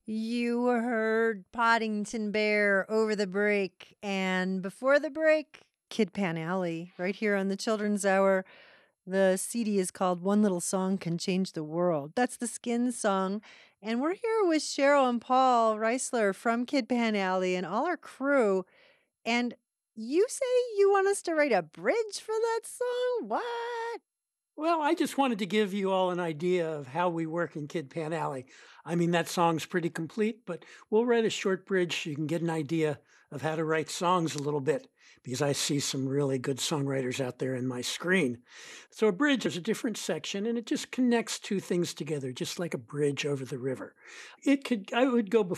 You heard Poddington Bear over the break, and before the break, Kid Pan Alley, right here on the Children's Hour. The CD is called One Little Song Can Change the World. That's the Skin song. And we're here with Cheryl and Paul Reisler from Kid Pan Alley and all our crew. And you say you want us to write a bridge for that song? What? Well, I just wanted to give you all an idea of how we work in Kid Pan Alley. I mean, that song's pretty complete, but we'll write a short bridge so you can get an idea of how to write songs a little bit, because I see some really good songwriters out there in my screen. So a bridge is a different section, and it just connects two things together, just like a bridge over the river. I would go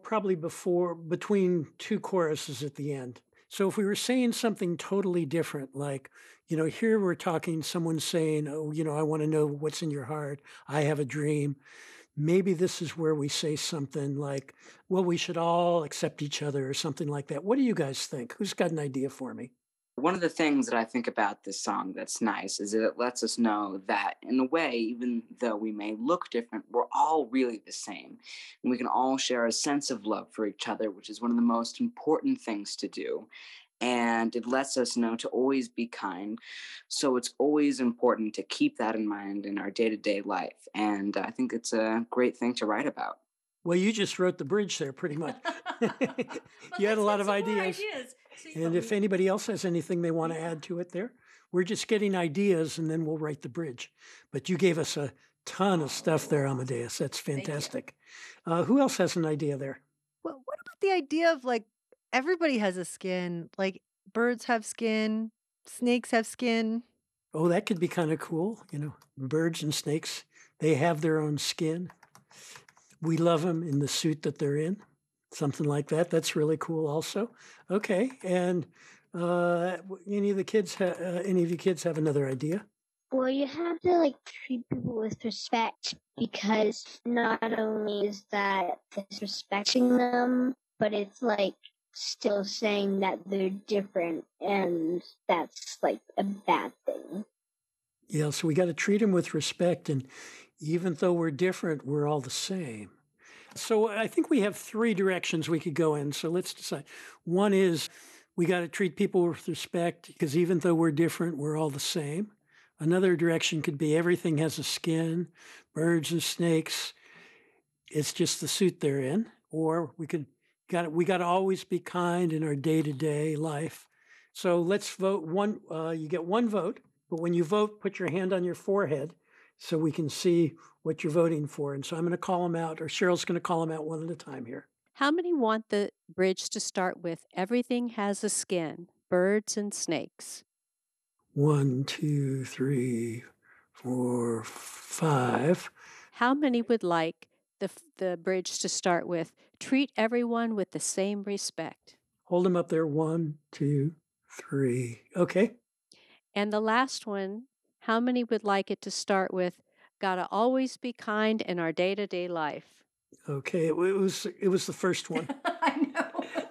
between two choruses at the end. So if we were saying something totally different, like, here we're talking, someone saying, oh, I want to know what's in your heart. I have a dream. Maybe this is where we say something like, well, we should all accept each other or something like that. What do you guys think? Who's got an idea for me? One of the things that I think about this song that's nice is that it lets us know that, in a way, even though we may look different, we're all really the same. And we can all share a sense of love for each other, which is one of the most important things to do. And it lets us know to always be kind. So it's always important to keep that in mind in our day-to-day life. And I think it's a great thing to write about. Well, you just wrote the bridge there pretty much. You had a lot of ideas. And if anybody else has anything they want to add to it there, we're just getting ideas and then we'll write the bridge. But you gave us a ton of stuff there, Amadeus. That's fantastic. Who else has an idea there? Well, what about the idea of like everybody has a skin? Like birds have skin, snakes have skin. Oh, that could be kind of cool. Birds and snakes, they have their own skin. We love them in the suit that they're in. Something like that. That's really cool also. Okay. And any of you kids have another idea? Well, you have to treat people with respect, because not only is that disrespecting them, but it's still saying that they're different, and that's a bad thing. Yeah, so we got to treat them with respect, and even though we're different, we're all the same. So I think we have three directions we could go in. So let's decide. One is we got to treat people with respect, because even though we're different, we're all the same. Another direction could be everything has a skin, birds and snakes. It's just the suit they're in. Or we got to always be kind in our day-to-day life. So let's vote one. You get one vote, but when you vote, put your hand on your forehead so we can see what you're voting for. And so I'm going to call them out, or Cheryl's going to call them out one at a time here. How many want the bridge to start with everything has a skin, birds and snakes? 1, 2, 3, 4, 5. How many would like the bridge to start with treat everyone with the same respect? Hold them up there. 1, 2, 3. Okay. And the last one, how many would like it to start with gotta always be kind in our day-to-day life? Okay, it was the first one. I know.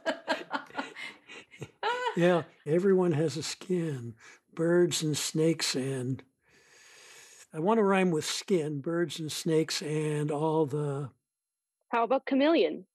Yeah, everyone has a skin. Birds and snakes, and I want to rhyme with skin, birds and snakes, and all the... How about chameleon?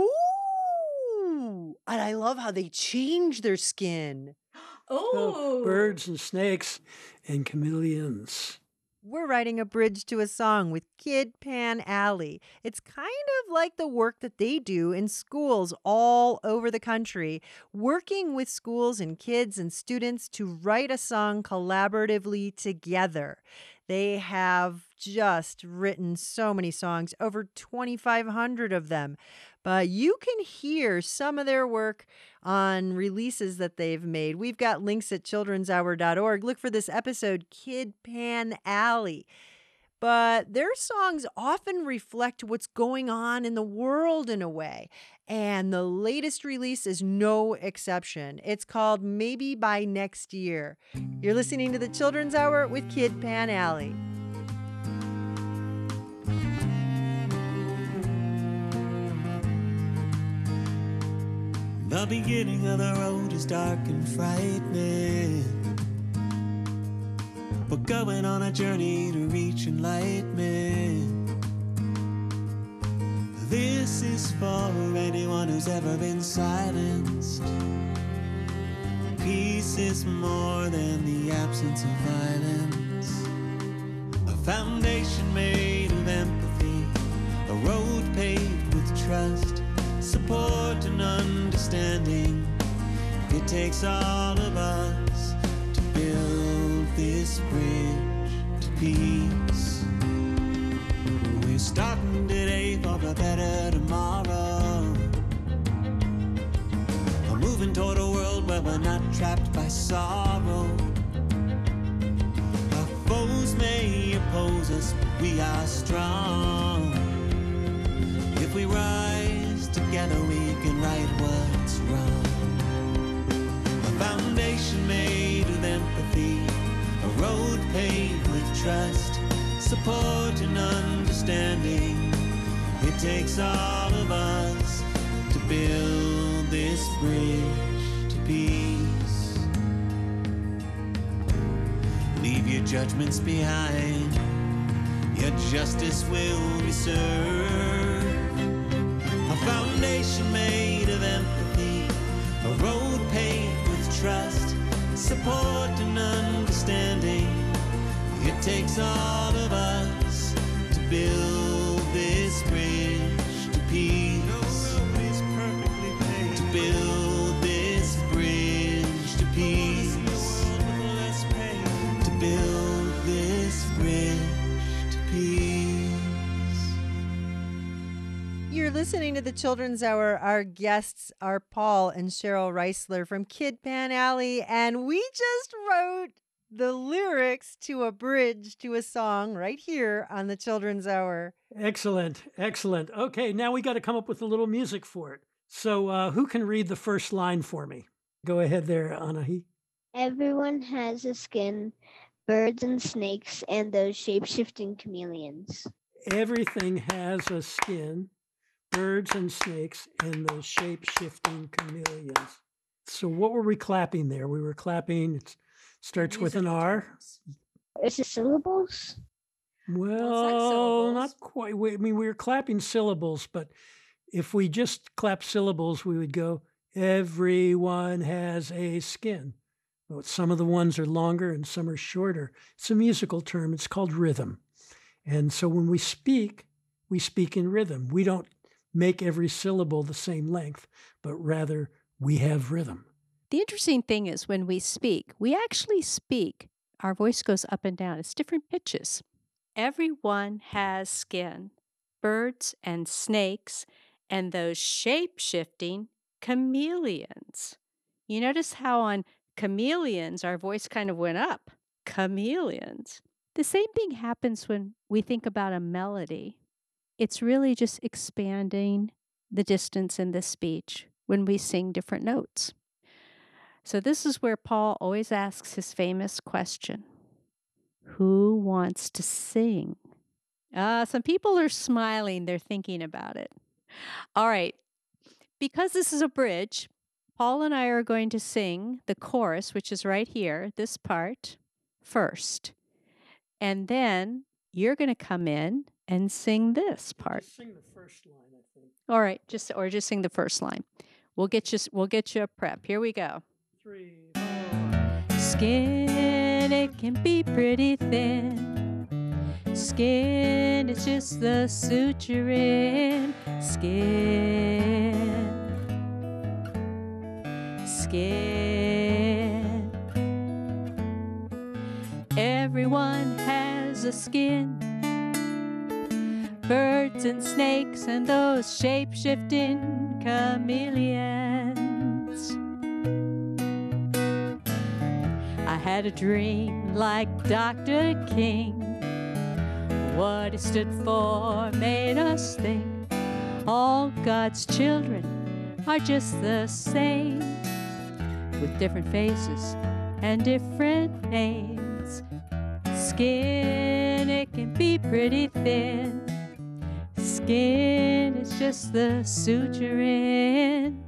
Ooh, and I love how they change their skin. Oh, birds and snakes and chameleons. We're writing a bridge to a song with Kid Pan Alley. It's kind of like the work that they do in schools all over the country, working with schools and kids and students to write a song collaboratively together. They have just written so many songs, over 2,500 of them. But you can hear some of their work on releases that they've made. We've got links at childrenshour.org. Look for this episode, Kid Pan Alley. But their songs often reflect what's going on in the world in a way. And the latest release is no exception. It's called Maybe by Next Year. You're listening to the Children's Hour with Kid Pan Alley. The beginning of the road is dark and frightening. We're going on a journey to reach enlightenment. This is for anyone who's ever been silenced. Peace is more than the absence of violence. A foundation made of empathy, a road paved with trust, support and understanding. It takes all of us to build this bridge to peace. We're starting today for a better tomorrow. We're moving toward a world where we're not trapped by sorrow. Our foes may oppose us, but we are strong. If we rise together, we can right what's wrong. A foundation made of empathy, a road paved with trust, support and understanding. It takes all of us to build this bridge to peace. Leave your judgments behind, your justice will be served. A foundation made of empathy, a road paved with trust, support and understanding. It takes all of us to build this bridge to peace. To build this bridge to peace. To build this bridge to peace. You're listening to the Children's Hour. Our guests are Paul and Cheryl Reisler from Kid Pan Alley, and we just wrote the lyrics to a bridge to a song right here on the Children's Hour. Excellent, excellent. Okay, now we got to come up with a little music for it. So who can read the first line for me? Go ahead there, Anahi. Everyone has a skin, birds and snakes, and those shape-shifting chameleons. Everything has a skin, birds and snakes, and those shape-shifting chameleons. So what were we clapping there? We were clapping, it starts with an R. Is it syllables? Well, not quite. I mean, we were clapping syllables, but if we just clap syllables, we would go, everyone has a skin. Well, some of the ones are longer and some are shorter. It's a musical term. It's called rhythm. And so when we speak in rhythm. We don't make every syllable the same length, but rather we have rhythm. The interesting thing is when we speak, we actually speak. Our voice goes up and down. It's different pitches. Everyone has skin, birds and snakes, and those shape-shifting chameleons. You notice how on chameleons, our voice kind of went up. Chameleons. The same thing happens when we think about a melody. It's really just expanding the distance in the speech when we sing different notes. So this is where Paul always asks his famous question. Who wants to sing? Some people are smiling. They're thinking about it. All right. Because this is a bridge, Paul and I are going to sing the chorus, which is right here, this part, first. And then you're going to come in and sing this part. Just sing the first line, I think. All right, just sing the first line. We'll get you a prep. Here we go. 3, 4. Skin, it can be pretty thin. Skin is just the suit you're in. Skin. Everyone has a skin. Birds and snakes and those shape-shifting chameleons. I had a dream like Dr. King. What he stood for made us think all God's children are just the same, with different faces and different names. Skin, it can be pretty thin. Skin is just the suit you're in.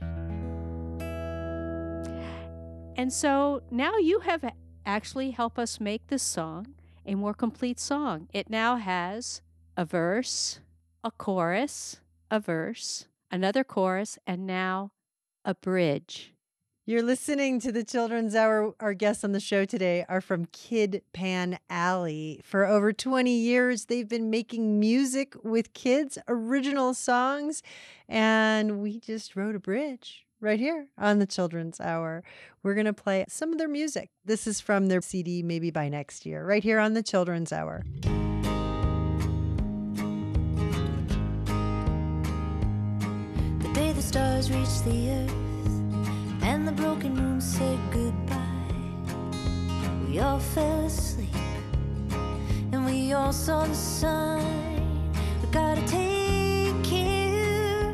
And so now you have actually helped us make this song a more complete song. It now has a verse, a chorus, a verse, another chorus, and now a bridge. You're listening to the Children's Hour. Our guests on the show today are from Kid Pan Alley. For over 20 years, they've been making music with kids, original songs, and we just wrote a bridge right here on the Children's Hour. We're going to play some of their music. This is from their CD, Maybe by Next Year, right here on the Children's Hour. The day the stars reached the earth and the broken moon said goodbye, we all fell asleep and we all saw the sign. We gotta take care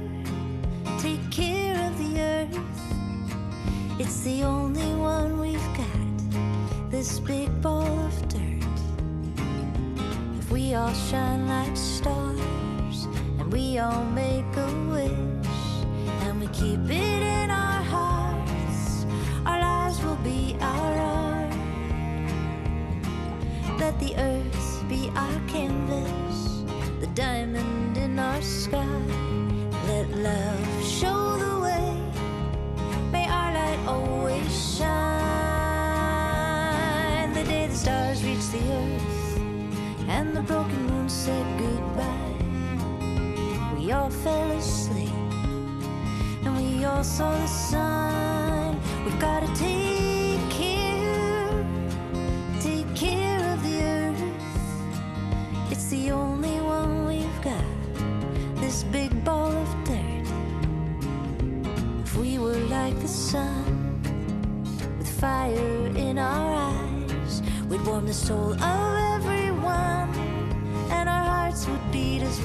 of the earth. It's the only one we've got, this big ball of dirt. If we all shine like stars and we all make a wish and we keep it in our hearts, our lives will be our art. Let the earth be our canvas, the diamond in our sky. Let love show the way, may our light always shine. The day the stars reached the earth and the broken moon said goodbye, we all fell asleep and we all saw the sign. We've gotta take care of the earth. It's the only one we've got, this big ball of dirt. If we were like the sun, with fire in our eyes, we'd warm the soul of everyone, and our hearts would beat as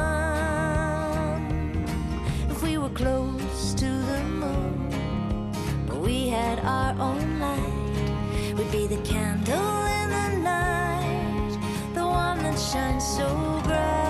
one. If we were close to the moon, but we had our own light, we'd be the candle in the night, the one that shines so bright.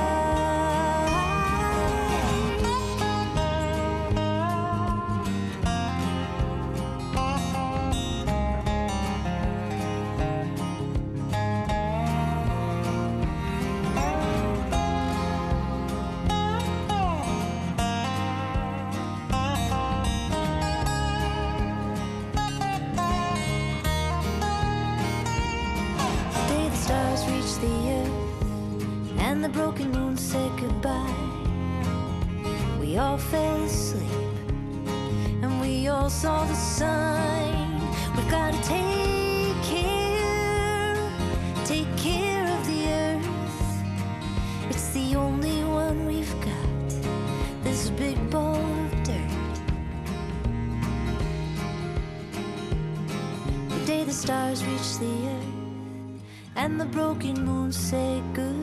The broken moon said goodbye, we all fell asleep and we all saw the sign. We've gotta take care of the earth. It's the only one we've got, this big ball of dirt. The day the stars reached the earth and the broken moon said goodbye.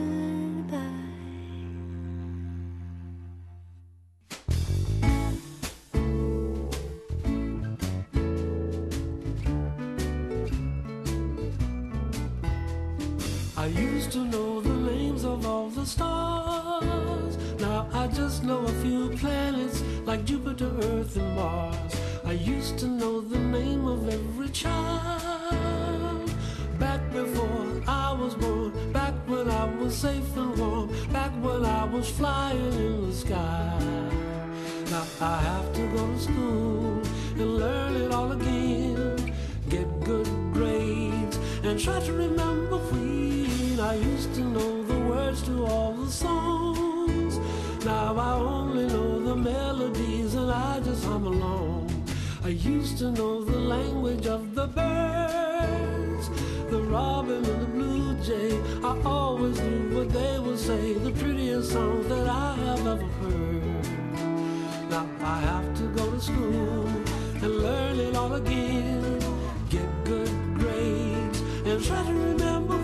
I used to know the names of all the stars. Now I just know a few planets like Jupiter, Earth, and Mars. I used to know the name of every child back before I was born, back when I was safe and warm, back when I was flying in the sky. Now I have to go to school and learn it all again, get good grades and try to remember I used to know the words to all the songs. Now I only know the melodies and I just hum along. I used to know the language of the birds, the robin and the blue jay. I always knew what they would say, the prettiest songs that I have ever heard. Now I have to go to school and learn it all again, get good grades and try to remember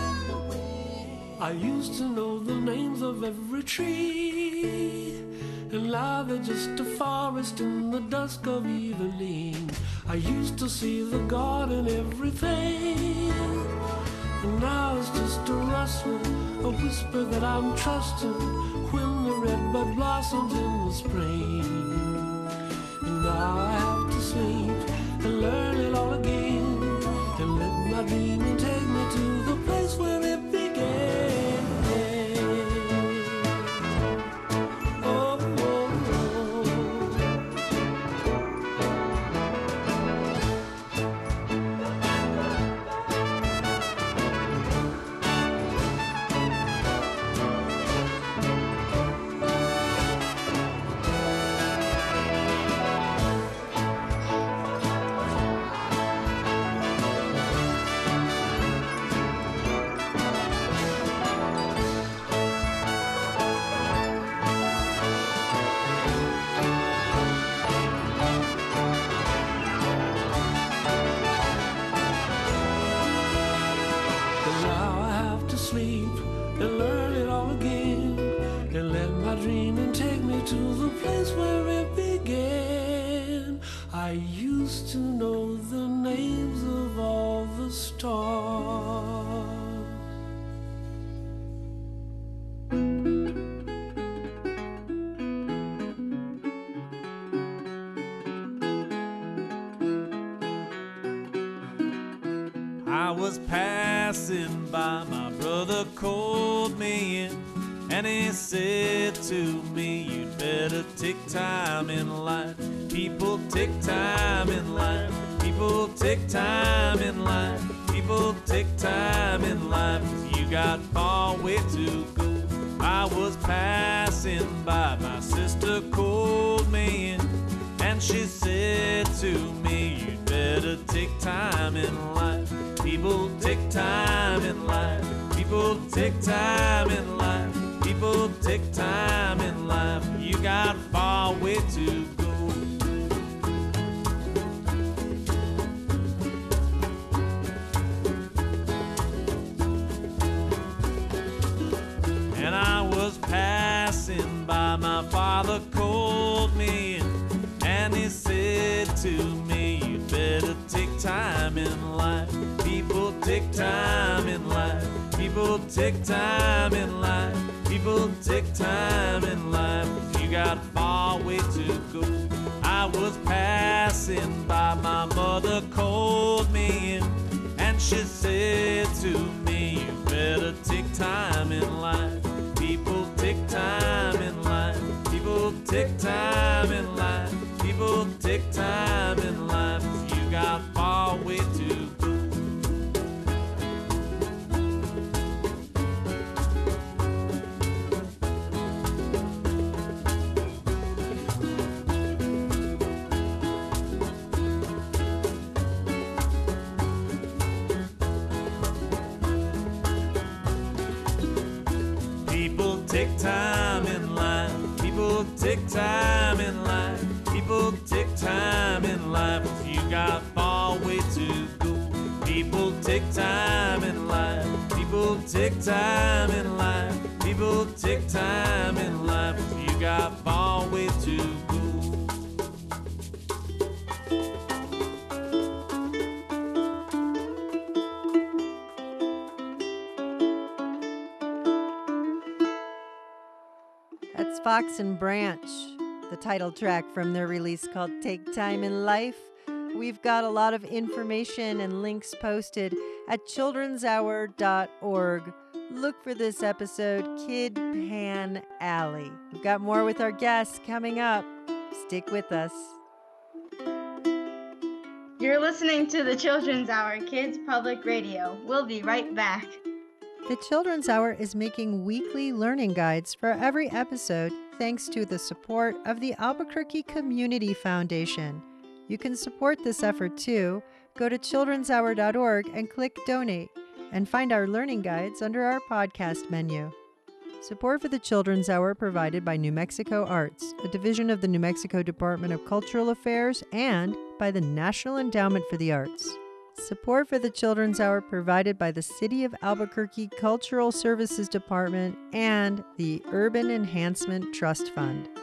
I used to know the names of every tree and now they're just a forest in the dusk of evening. I used to see the garden, everything, and now it's just a rustling, a whisper that I'm trusting when the redbud blossoms in the spring. And now I have to sleep and learn it all again, and let my dreaming take me to the place where it began. Oh, oh, oh. And learn it all again, and let my dreaming take me to the place where it began. I used to know the names of all the stars. I was passing by, my brother called me in, and he said to me, you'd better take time in life. People take time in life. People take time in life. People take time in life. 'Cause you got far way to go. I was passing by, my sister called me in, and she said to me, you'd better take time in life. People take time in life. People take time in life. People take time in life. You got far way to go. And I was passing by, my father called me in, and he said to me, you'd better take time in life. People take time in life. People take time in life. People take time in life. 'Cause you got far way to go. I was passing by, my mother called me in, and she said to me, you better take time in life. People take time in life. People take time in life. People take time in life. 'Cause you got far way to go. People take time in life. People take time in life. People take time in life. You got far way to go. People take time in life. People take time in life. People take time in life. You got far way to go. That's Fox and Branch, the title track from their release called Take Time in Life. We've got a lot of information and links posted at childrenshour.org. Look for this episode, Kid Pan Alley. We've got more with our guests coming up. Stick with us. You're listening to the Children's Hour, Kids Public Radio. We'll be right back. The Children's Hour is making weekly learning guides for every episode thanks to the support of the Albuquerque Community Foundation. You can support this effort too. Go to childrenshour.org and click Donate, and find our learning guides under our podcast menu. Support for the Children's Hour provided by New Mexico Arts, a division of the New Mexico Department of Cultural Affairs, and by the National Endowment for the Arts. Support for the Children's Hour provided by the City of Albuquerque Cultural Services Department and the Urban Enhancement Trust Fund.